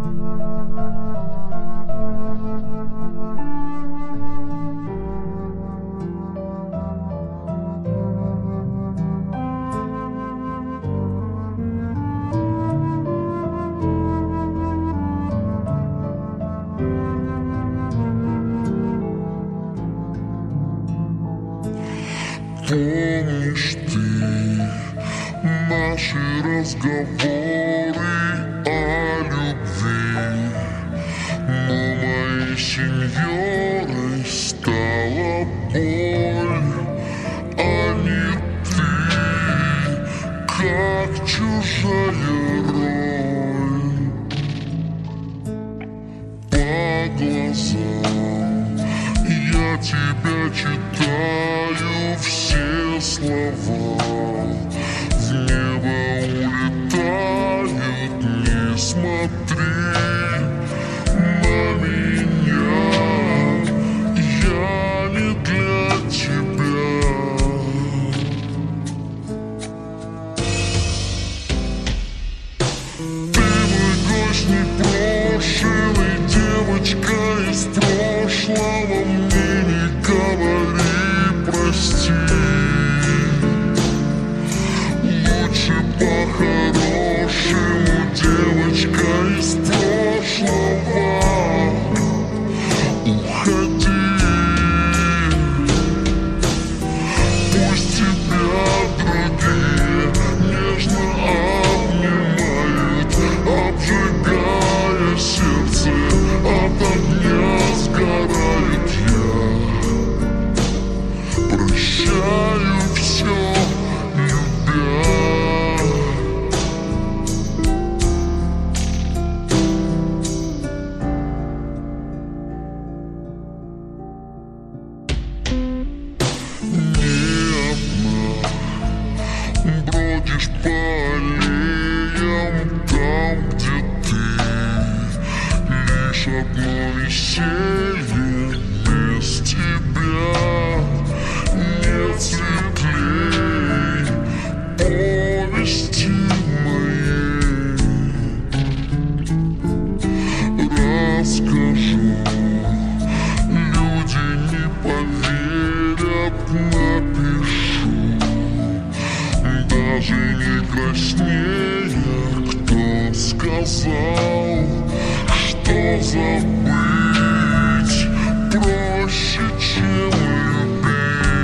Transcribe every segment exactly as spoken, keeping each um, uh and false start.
Помнишь ты наши разговоры о любви, но моей сеньорой стала боль, а не ты, как чужая роль. По глазам я тебя читаю, все слова в небо улетают. Не смотри на меня, я не для тебя. Ты мой гость непрошенный, девочка из прошлого, мне не говори прости. Лучше по-хорошему, девочка из прошлого, уходи. Пусть тебя другие нежно обнимают, обжигая сердце, от огня сгорает я. Прощаю все, любя. Бродишь по аллеям, там, где ты, лишь одно веселье без тебя. Нет светлей повести моей. Расскажу, люди не поверят, напишу, даже не краснея. Кто сказал, что забыть проще, чем любить?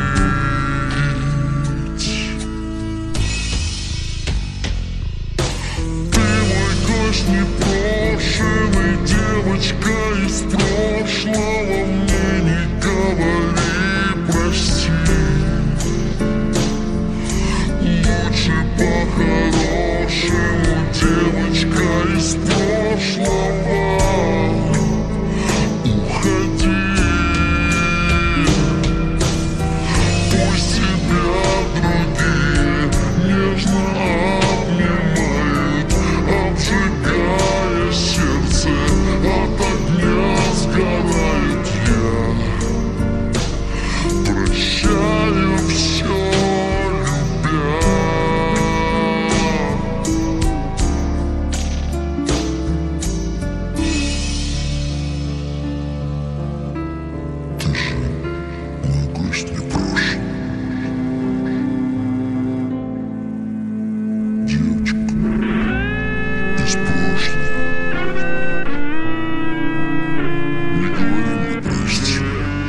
Ты мой гость непрошенный, девочка из прошлого, мне не говори прости. Лучше по-хорошему, девочка из прошлого, уходи. Пусть тебя другие нежно обнимают, обжигая сердце, от огня сгорает я. Прощаю все, любя. Ты же мой гость непрошенный, девочка из прошлого. Не говори мне прости.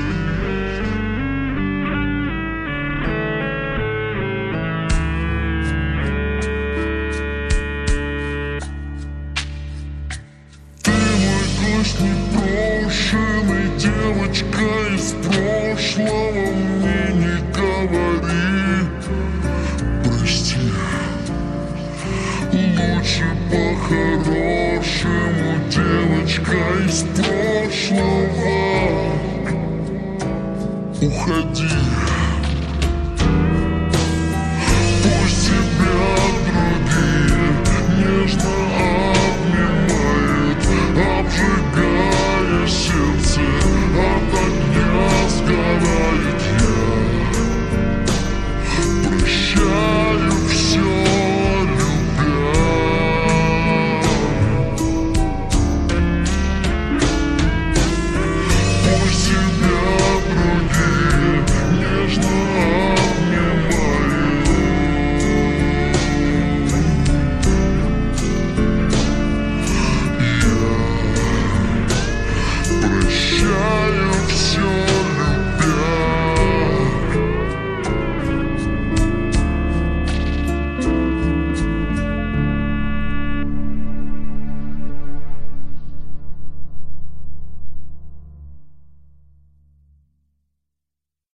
Ты мой гость непрошенный, девочка из прошлого, мне не говори прости. Лучше по-хорошему, девочка из прошлого, уходи. Пусть тебя другие нежно обнимают, обжигая сердце, от огня сгорает я. Прощаю все, любя. прощаю.